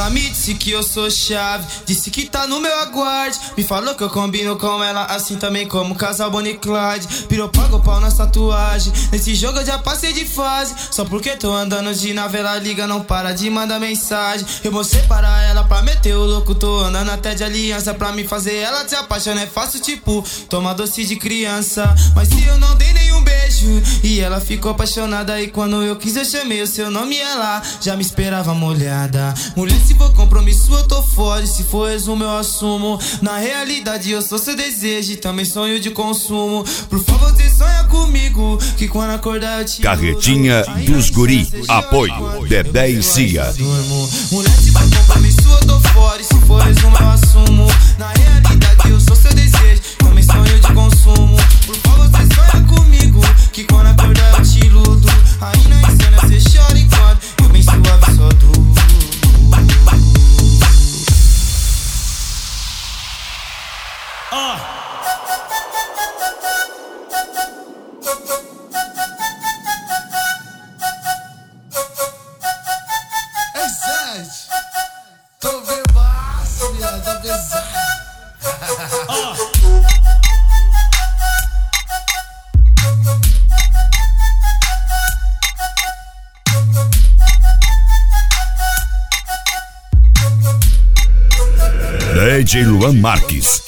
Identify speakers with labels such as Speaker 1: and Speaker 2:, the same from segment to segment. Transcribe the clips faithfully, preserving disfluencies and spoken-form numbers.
Speaker 1: Ela me disse que eu sou chave, disse que tá no meu aguarde. Me falou que eu combino com ela, assim também como casal Bonnie e Clyde. Pirou, pagou pau nas tatuagens, nesse jogo eu já passei de fase. Só porque tô andando de nave, ela liga, não para de mandar mensagem. Eu mostrei para ela pra meter o louco, tô andando até de aliança. Pra me fazer ela se apaixonar é fácil, tipo toma doce de criança. Mas se eu não dei nenhum beijo e ela ficou apaixonada, e quando eu quis eu chamei o seu nome e ela já me esperava molhada. Mulher, se for compromisso eu tô fora, e se for resumo eu assumo. Na realidade eu sou seu desejo e também sonho de consumo. Por favor, você sonha comigo, que quando acordar eu te
Speaker 2: Carretinha dos Guri, apoio Dedé e Cia.
Speaker 1: Mulher, se for compromisso eu tô fora, e se for resumo eu assumo. Na realidade eu sou seu desejo, também sonho de consumo. Por favor, você sonha comigo, que quando acordar eu te luto. Aí na cena você chora enquanto eu bem suave só duro.
Speaker 3: Ah.
Speaker 4: Ei, Sérgio, tô bebaço, viado, tô pesado.
Speaker 3: Ah.
Speaker 2: D J Luan Marques.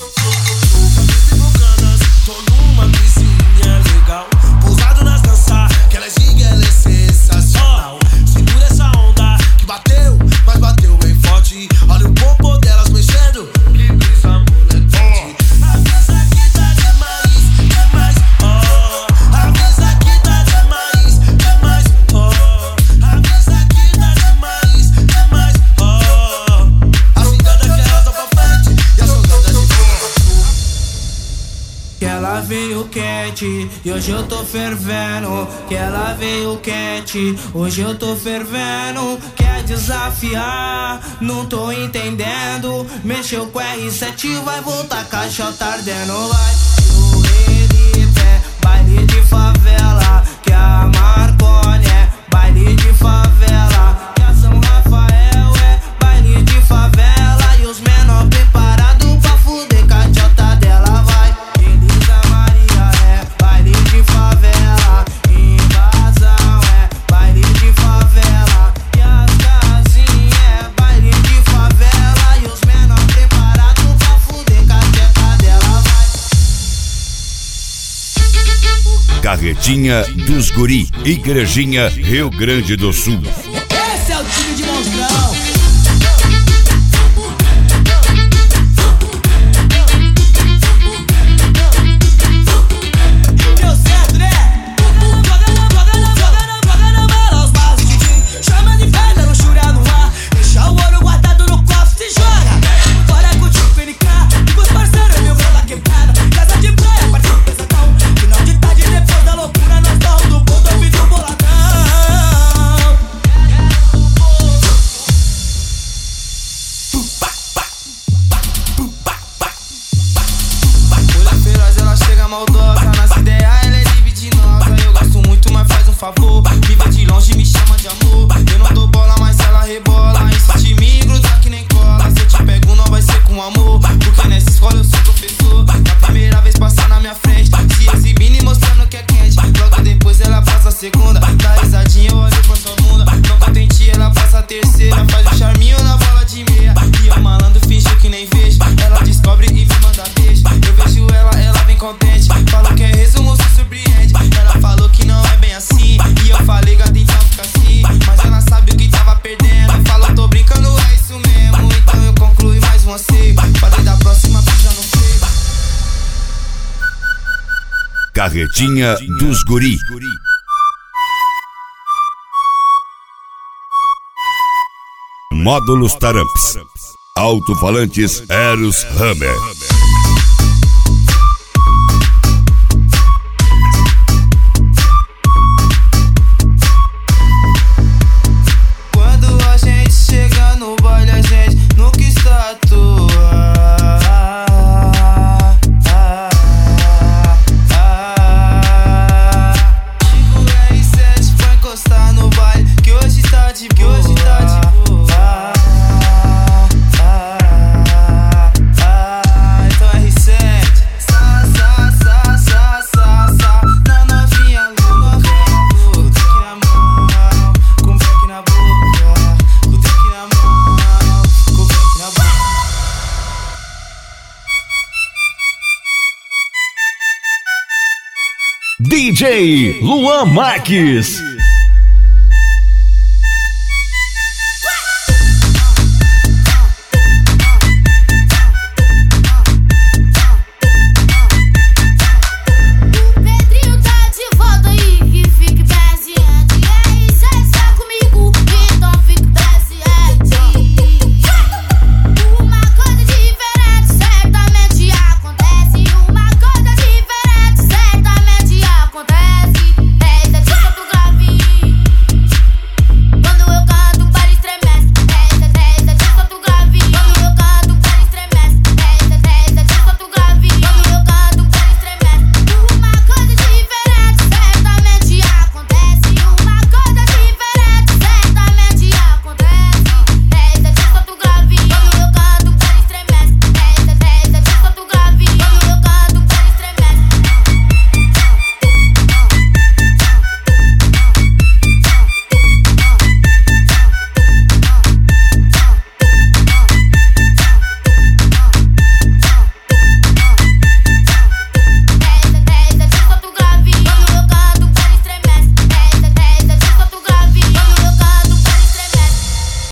Speaker 4: Tô numa piscininha legal, pousado nas danças, que ela é giga, ela é sensacional. Segura essa onda que bateu, mas bateu bem forte. Olha o popô delas mexendo, que brisa moleque. Avisa que tá demais, demais, oh. Avisa que tá demais, demais, oh. Avisa que tá demais, demais, oh. A cigana que elas dão pra frente e a jogada de fora.
Speaker 1: Que ela veio quente e hoje eu tô fervendo. Que ela veio quente, hoje eu tô fervendo. Quer desafiar, não tô entendendo. Mexeu com R sete, vai voltar caixota ardendo. Vai, o Elite é baile de favela. Que a Marconi é baile de favela. Que a São Rafael é baile de favela. E os menor preparados pra fuder caixota dela. Vai, Elisa Maria é baile de favela. Invasão é baile de favela. E as casinhas é baile de favela. E os menor preparados pra fuder caixota dela. Vai.
Speaker 2: Carretinha dos Guri, Igrejinha, Rio Grande do Sul.
Speaker 3: Esse é o time de monstrão. Deu certo, né? Joga na, joga na, joga na, joga na mala os bases de Jim. Chama de pedra, luxúria no ar. Deixa o ouro guardado no cofre, se joga. Bora curtir o P N K, com os parceiros, mil grau da quebrada. Casa de praia, parceiro pesadão. Final de tarde, depois da loucura, nós damos do bom, do vídeo boladão.
Speaker 1: Mulher feroz, ela chega maldosa. Nas ideias ela é libidinosa. Eu gosto muito, mas faz um favor, me vê de longe, me chama de amor. Eu não dou bola, mas ela rebola. Insiste em me grudar que nem cola. Se eu te pego não vai ser com amor, porque nessa escola eu sou professor. Na primeira vez passar na minha frente, se exibindo e mostrando que é quente. Logo depois ela passa a segunda, dá risadinha, eu olho pra sua bunda. Não contente, ela passa a terceira, faz um charminho na bola de meia. E eu malandro finge que nem vejo, ela descobre e me manda beijo. Eu vejo ela, ela vem contente, falou que é resumo, se surpreende. Ela falou que não é bem assim, e eu falei gata então fica assim. Mas ela sabe o que tava perdendo, falou tô brincando, é isso mesmo. Então eu concluí mais um anseio, falei da próxima pisa no freio.
Speaker 2: Carretinha dos Guri. Módulos Taramps. Alto-falantes Eros Hammer.
Speaker 1: Quando a gente chega no baile, a gente nunca está à toa. Chico R sete foi encostar no baile, que hoje tá de boa.
Speaker 5: D J Luan Marques.